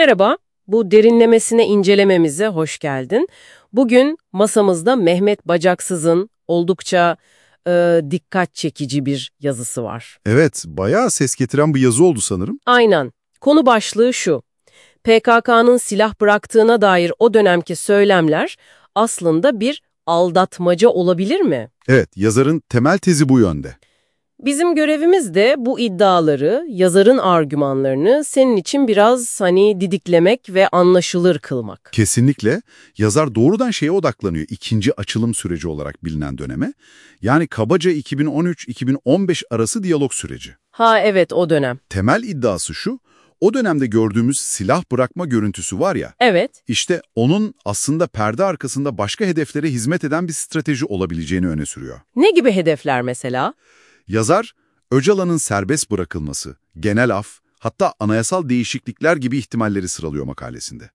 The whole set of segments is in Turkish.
Merhaba, bu derinlemesine incelememize hoş geldin. Bugün masamızda Mehmet Bacaksız'ın oldukça dikkat çekici bir yazısı var. Evet, bayağı ses getiren bir yazı oldu sanırım. Aynen. Konu başlığı şu: PKK'nın silah bıraktığına dair o dönemki söylemler aslında bir aldatmaca olabilir mi? Evet, yazarın temel tezi bu yönde. Bizim görevimiz de bu iddiaları, yazarın argümanlarını senin için biraz didiklemek ve anlaşılır kılmak. Kesinlikle yazar doğrudan şeye odaklanıyor, ikinci açılım süreci olarak bilinen döneme. Yani kabaca 2013-2015 arası diyalog süreci. Ha evet, o dönem. Temel iddiası şu, o dönemde gördüğümüz silah bırakma görüntüsü var ya, Evet. işte onun aslında perde arkasında başka hedeflere hizmet eden bir strateji olabileceğini öne sürüyor. Ne gibi hedefler mesela? Yazar, Öcalan'ın serbest bırakılması, genel af, hatta anayasal değişiklikler gibi ihtimalleri sıralıyor makalesinde.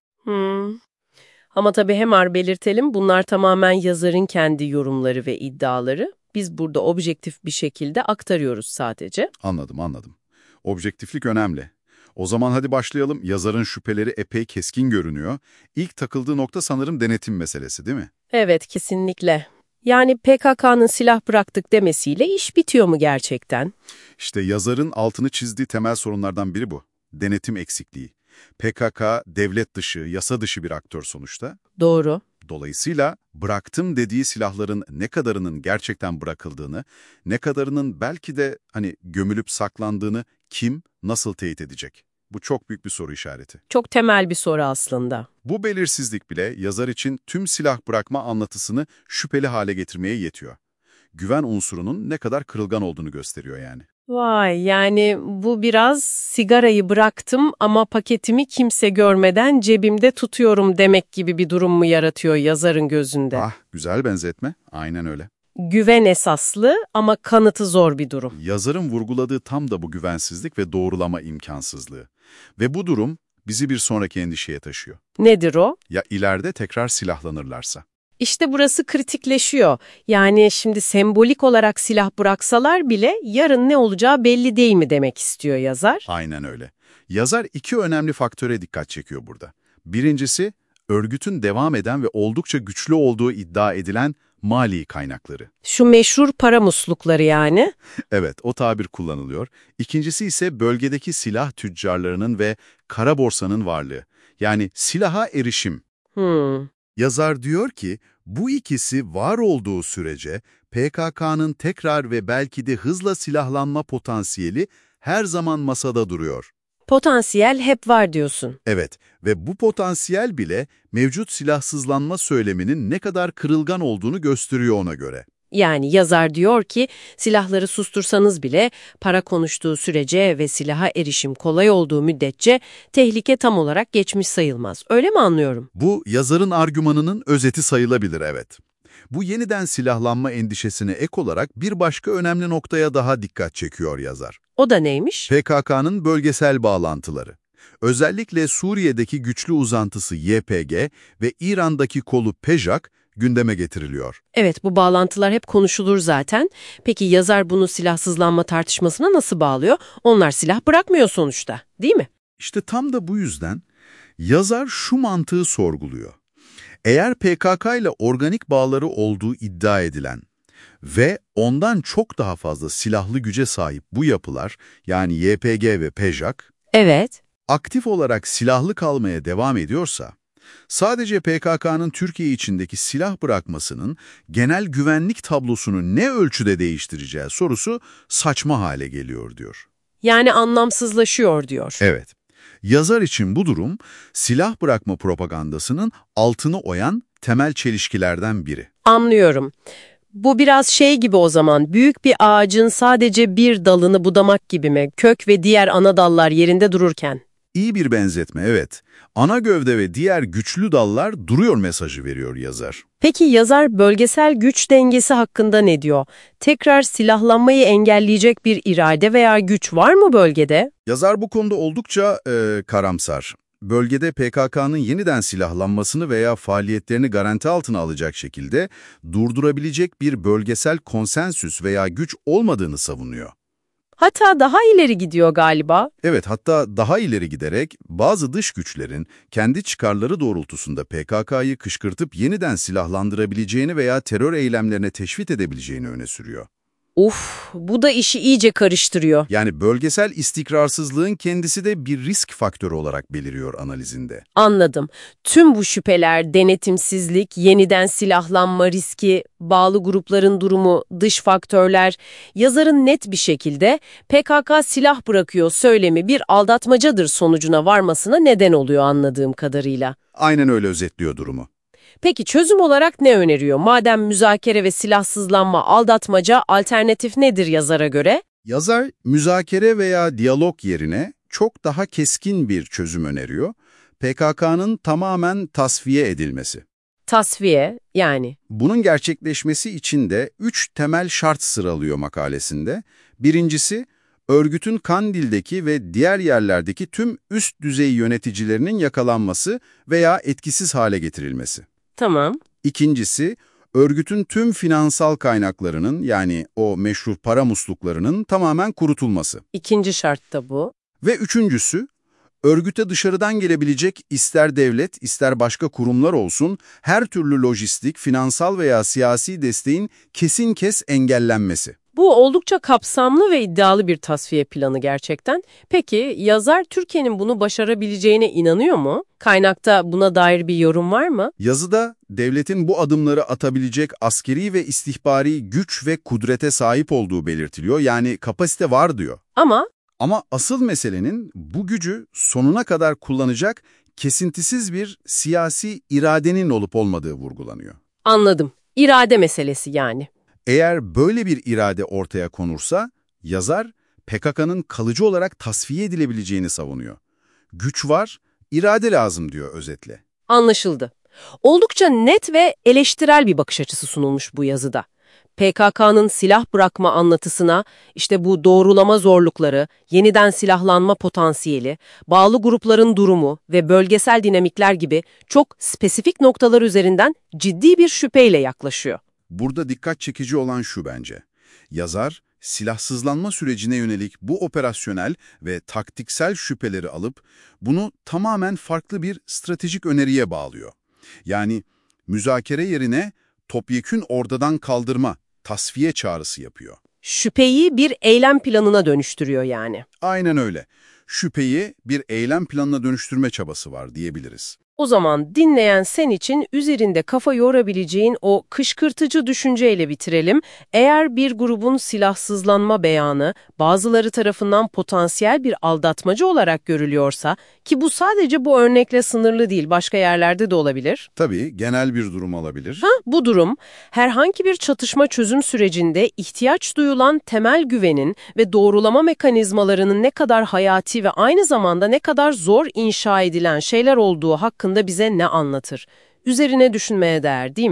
Ama tabii hemen belirtelim, bunlar tamamen yazarın kendi yorumları ve iddiaları. Biz burada objektif bir şekilde aktarıyoruz sadece. Anladım. Objektiflik önemli. O zaman hadi başlayalım. Yazarın şüpheleri epey keskin görünüyor. İlk takıldığı nokta sanırım denetim meselesi, değil mi? Evet, kesinlikle. Yani PKK'nın silah bıraktık demesiyle iş bitiyor mu gerçekten? İşte yazarın altını çizdiği temel sorunlardan biri bu. Denetim eksikliği. PKK, devlet dışı, yasa dışı bir aktör sonuçta. Doğru. Dolayısıyla bıraktım dediği silahların ne kadarının gerçekten bırakıldığını, ne kadarının belki de gömülüp saklandığını kim, nasıl teyit edecek? Bu çok büyük bir soru işareti. Çok temel bir soru aslında. Bu belirsizlik bile yazar için tüm silah bırakma anlatısını şüpheli hale getirmeye yetiyor. Güven unsurunun ne kadar kırılgan olduğunu gösteriyor yani. Vay, yani bu biraz sigarayı bıraktım ama paketimi kimse görmeden cebimde tutuyorum demek gibi bir durum mu yaratıyor yazarın gözünde? Ah, güzel benzetme. Aynen öyle. Güven esaslı ama kanıtı zor bir durum. Yazarın vurguladığı tam da bu güvensizlik ve doğrulama imkansızlığı. Ve bu durum bizi bir sonraki endişeye taşıyor. Nedir o? Ya ileride tekrar silahlanırlarsa? İşte burası kritikleşiyor. Yani şimdi sembolik olarak silah bıraksalar bile yarın ne olacağı belli değil mi demek istiyor yazar? Aynen öyle. Yazar iki önemli faktöre dikkat çekiyor burada. Birincisi, örgütün devam eden ve oldukça güçlü olduğu iddia edilen mali kaynakları. Şu meşhur para muslukları yani. Evet, o tabir kullanılıyor. İkincisi ise bölgedeki silah tüccarlarının ve kara borsanın varlığı. Yani silaha erişim. Yazar diyor ki, bu ikisi var olduğu sürece PKK'nın tekrar ve belki de hızla silahlanma potansiyeli her zaman masada duruyor. Potansiyel hep var diyorsun. Evet ve bu potansiyel bile mevcut silahsızlanma söyleminin ne kadar kırılgan olduğunu gösteriyor ona göre. Yani yazar diyor ki silahları sustursanız bile para konuştuğu sürece ve silaha erişim kolay olduğu müddetçe tehlike tam olarak geçmiş sayılmaz. Öyle mi anlıyorum? Bu yazarın argümanının özeti sayılabilir, evet. Bu yeniden silahlanma endişesine ek olarak bir başka önemli noktaya daha dikkat çekiyor yazar. O da neymiş? PKK'nın bölgesel bağlantıları. Özellikle Suriye'deki güçlü uzantısı YPG ve İran'daki kolu PEJAK gündeme getiriliyor. Evet, bu bağlantılar hep konuşulur zaten. Peki yazar bunu silahsızlanma tartışmasına nasıl bağlıyor? Onlar silah bırakmıyor sonuçta, değil mi? İşte tam da bu yüzden yazar şu mantığı sorguluyor. Eğer PKK ile organik bağları olduğu iddia edilen ve ondan çok daha fazla silahlı güce sahip bu yapılar, yani YPG ve PEJAK, Evet. aktif olarak silahlı kalmaya devam ediyorsa, sadece PKK'nın Türkiye içindeki silah bırakmasının genel güvenlik tablosunu ne ölçüde değiştireceği sorusu saçma hale geliyor diyor. Yani anlamsızlaşıyor diyor. Evet, yazar için bu durum silah bırakma propagandasının altını oyan temel çelişkilerden biri. Anlıyorum. Bu biraz şey gibi o zaman, büyük bir ağacın sadece bir dalını budamak gibi mi? Kök ve diğer ana dallar yerinde dururken. İyi bir benzetme, evet. Ana gövde ve diğer güçlü dallar duruyor mesajı veriyor yazar. Peki yazar bölgesel güç dengesi hakkında ne diyor? Tekrar silahlanmayı engelleyecek bir irade veya güç var mı bölgede? Yazar bu konuda oldukça karamsar. Bölgede PKK'nın yeniden silahlanmasını veya faaliyetlerini garanti altına alacak şekilde durdurabilecek bir bölgesel konsensüs veya güç olmadığını savunuyor. Hatta daha ileri gidiyor galiba. Evet, hatta daha ileri giderek bazı dış güçlerin kendi çıkarları doğrultusunda PKK'yı kışkırtıp yeniden silahlandırabileceğini veya terör eylemlerine teşvik edebileceğini öne sürüyor. Bu da işi iyice karıştırıyor. Yani bölgesel istikrarsızlığın kendisi de bir risk faktörü olarak beliriyor analizinde. Anladım. Tüm bu şüpheler, denetimsizlik, yeniden silahlanma riski, bağlı grupların durumu, dış faktörler, yazarın net bir şekilde PKK silah bırakıyor söylemi bir aldatmacadır sonucuna varmasına neden oluyor anladığım kadarıyla. Aynen öyle özetliyor durumu. Peki çözüm olarak ne öneriyor? Madem müzakere ve silahsızlanma aldatmaca, alternatif nedir yazara göre? Yazar, müzakere veya diyalog yerine çok daha keskin bir çözüm öneriyor. PKK'nın tamamen tasfiye edilmesi. Tasfiye, yani. Bunun gerçekleşmesi için de 3 temel şart sıralıyor makalesinde. Birincisi, örgütün Kandil'deki ve diğer yerlerdeki tüm üst düzey yöneticilerinin yakalanması veya etkisiz hale getirilmesi. Tamam. İkincisi, örgütün tüm finansal kaynaklarının, yani o meşhur para musluklarının tamamen kurutulması. İkinci şart da bu. Ve üçüncüsü, örgüte dışarıdan gelebilecek ister devlet, ister başka kurumlar olsun, her türlü lojistik, finansal veya siyasi desteğin kesin engellenmesi. Bu oldukça kapsamlı ve iddialı bir tasfiye planı gerçekten. Peki yazar Türkiye'nin bunu başarabileceğine inanıyor mu? Kaynakta buna dair bir yorum var mı? Yazıda devletin bu adımları atabilecek askeri ve istihbari güç ve kudrete sahip olduğu belirtiliyor. Yani kapasite var diyor. Ama asıl meselenin bu gücü sonuna kadar kullanacak kesintisiz bir siyasi iradenin olup olmadığı vurgulanıyor. Anladım. İrade meselesi yani. Eğer böyle bir irade ortaya konursa, yazar PKK'nın kalıcı olarak tasfiye edilebileceğini savunuyor. Güç var, irade lazım diyor özetle. Anlaşıldı. Oldukça net ve eleştirel bir bakış açısı sunulmuş bu yazıda. PKK'nın silah bırakma anlatısına, işte bu doğrulama zorlukları, yeniden silahlanma potansiyeli, bağlı grupların durumu ve bölgesel dinamikler gibi çok spesifik noktalar üzerinden ciddi bir şüpheyle yaklaşıyor. Burada dikkat çekici olan şu bence. Yazar, silahsızlanma sürecine yönelik bu operasyonel ve taktiksel şüpheleri alıp bunu tamamen farklı bir stratejik öneriye bağlıyor. Yani müzakere yerine topyekün ortadan kaldırma, tasfiye çağrısı yapıyor. Şüpheyi bir eylem planına dönüştürüyor yani. Aynen öyle. Şüpheyi bir eylem planına dönüştürme çabası var diyebiliriz. O zaman dinleyen sen için üzerinde kafa yorabileceğin o kışkırtıcı düşünceyle bitirelim. Eğer bir grubun silahsızlanma beyanı bazıları tarafından potansiyel bir aldatmacı olarak görülüyorsa, ki bu sadece bu örnekle sınırlı değil, başka yerlerde de olabilir. Tabii genel bir durum olabilir. Bu durum herhangi bir çatışma çözüm sürecinde ihtiyaç duyulan temel güvenin ve doğrulama mekanizmalarının ne kadar hayati ve aynı zamanda ne kadar zor inşa edilen şeyler olduğu hakkında bize ne anlatır? Üzerine düşünmeye değer, değil mi?